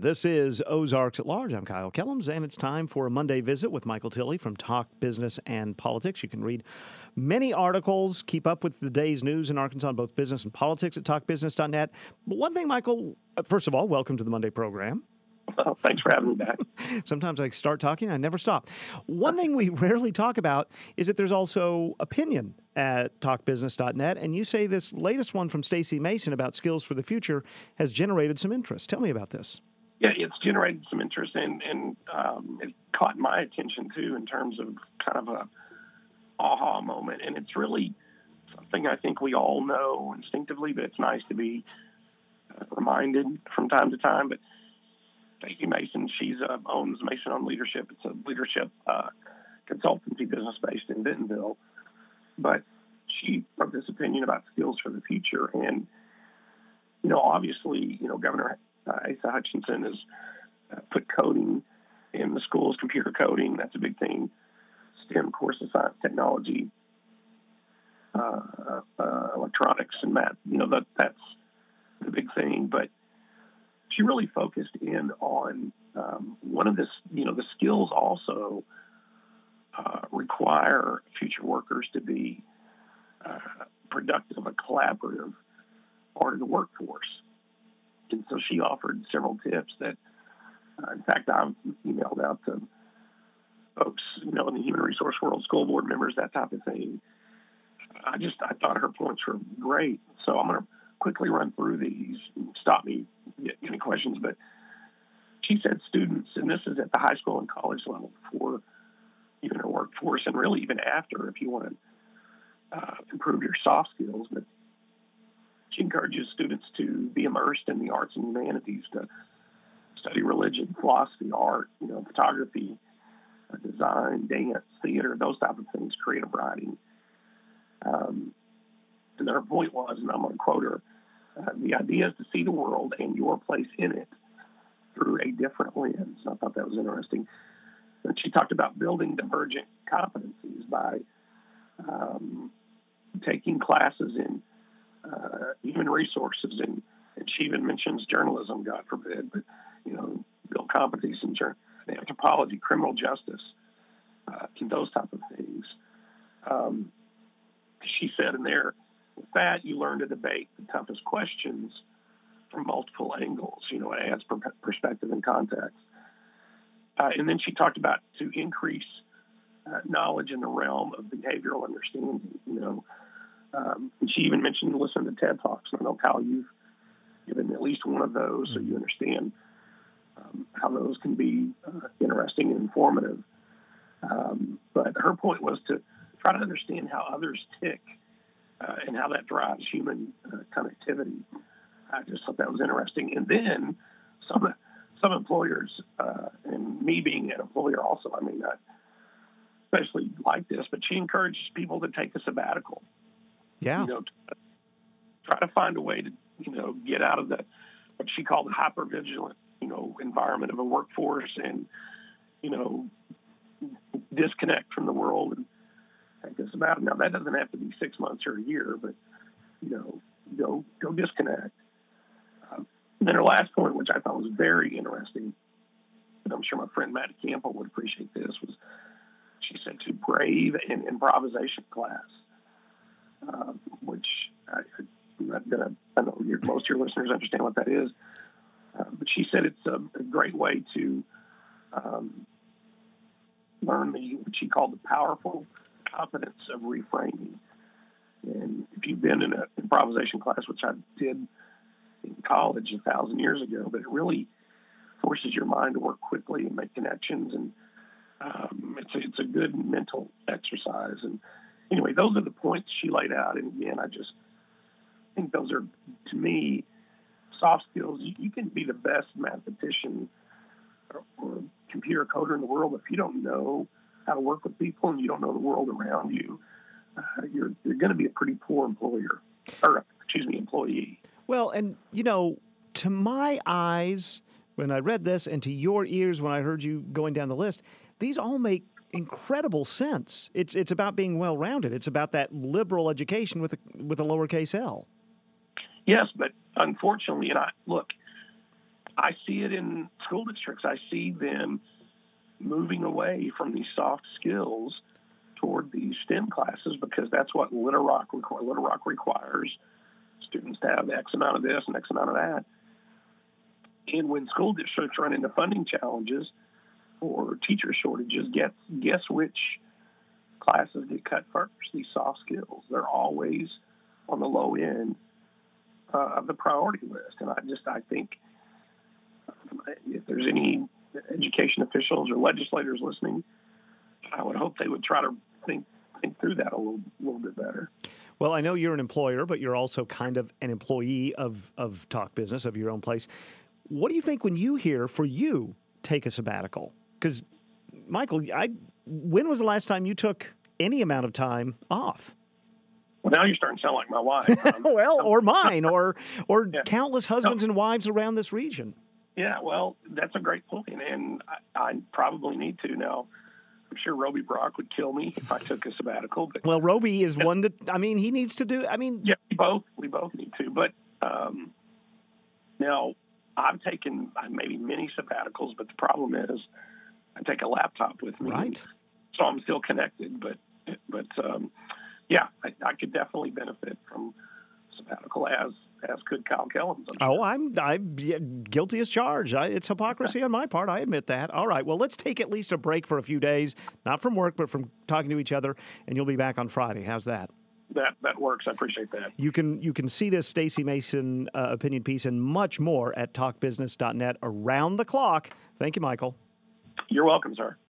This is Ozarks at Large. I'm Kyle Kellums, and it's time for a Monday visit with Michael Tilley from Talk Business and Politics. You can read many articles, keep up with the day's news in Arkansas on both business and politics at talkbusiness.net. But one thing, Michael, first of all, welcome to the Monday program. Well, thanks for having me back. Sometimes I start talking, I never stop. One thing we rarely talk about is that there's also opinion at talkbusiness.net, and you say this latest one from Stacey Mason about skills for the future has generated some interest. Tell me about this. Yeah, it's generated some interest, and it caught my attention, too, in terms of kind of a aha moment. And it's really something I think we all know instinctively, but it's nice to be reminded from time to time. But Stacey Mason, she owns Mason on Leadership. It's a leadership consultancy business based in Bentonville. But she wrote this opinion about skills for the future. And, obviously, Governor Asa Hutchinson has put coding in the schools, computer coding. That's a big thing. STEM courses, science, technology, electronics, and math. That's the big thing. But she really focused in on one of this. The skills also require future workers to be productive, a collaborative part of the workforce. And so she offered several tips that, in fact, I've emailed out to folks, in the human resource world, school board members, that type of thing. I thought her points were great. So I'm going to quickly run through these. Stop me, get any questions. But she said students, and this is at the high school and college level, before even her workforce, and really even after, if you want to improve your soft skills. But she encourages students to be immersed in the arts and humanities, to study religion, philosophy, art, photography, design, dance, theater, those type of things, creative writing. And her point was, and I'm going to quote her, the idea is to see the world and your place in it through a different lens. I thought that was interesting. And she talked about building divergent competencies by taking classes in human resources, and she even mentions journalism, God forbid, but, build competencies in anthropology, criminal justice, and those type of things. She said in there, with that, you learn to debate the toughest questions from multiple angles. It adds perspective and context. And then she talked about to increase knowledge in the realm of behavioral understanding. And she even mentioned listening to TED Talks. I know, Kyle, you've given at least one of those, so you understand how those can be interesting and informative. But her point was to try to understand how others tick and how that drives human connectivity. I just thought that was interesting. And then some employers, and me being an employer also, I mean, I especially like this, but she encourages people to take a sabbatical. Yeah. Try to find a way to, get out of what she called the hypervigilant, environment of a workforce and, disconnect from the world and take this about. Now, that doesn't have to be 6 months or a year, but, go disconnect. And then her last point, which I thought was very interesting, and I'm sure my friend Matt Campbell would appreciate this, was she said to brave an improvisation class, which I'm not going to, I know most of your listeners understand what that is, but she said it's a great way to learn what she called the powerful competence of reframing. And if you've been in an improvisation class, which I did in college 1,000 years ago, but it really forces your mind to work quickly and make connections, and it's a good mental exercise. And anyway, those are the points she laid out. And again, I just think those are, to me, soft skills. You can be the best mathematician or computer coder in the world, but if you don't know how to work with people and you don't know the world around you, you're going to be a pretty poor employee. Well, and, to my eyes, when I read this, and to your ears when I heard you going down the list, these all make incredible sense. It's about being well-rounded. It's about that liberal education with a lowercase L. Yes, but unfortunately, look, I see it in school districts. I see them moving away from these soft skills toward these STEM classes because that's what Little Rock requires students to have X amount of this and X amount of that. And when school districts run into funding challenges or teacher shortages, guess which classes get cut first? These soft skills. They're always on the low end of the priority list. And I think if there's any education officials or legislators listening, I would hope they would try to think through that a little bit better. Well, I know you're an employer, but you're also kind of an employee of Talk Business, of your own place. What do you think when you hear, for you, take a sabbatical? Because, Michael, when was the last time you took any amount of time off? Well, now you're starting to sound like my wife. Well, or mine, or yeah. Countless husbands and wives around this region. Yeah, well, that's a great point, and I probably need to now. I'm sure Roby Brock would kill me if I took a sabbatical. But, well, Roby is one to. I mean, he needs to do. I mean, yeah, we both need to. But now I've taken maybe many sabbaticals, but the problem is I take a laptop with me, right? So I'm still connected. But yeah, I could definitely benefit from sabbatical as could Kyle Kellums. I'm guilty as charged. It's hypocrisy on my part. I admit that. All right. Well, let's take at least a break for a few days, not from work, but from talking to each other, and you'll be back on Friday. How's that? That works. I appreciate that. You can see this Stacey Mason opinion piece and much more at talkbusiness.net around the clock. Thank you, Michael. You're welcome, sir.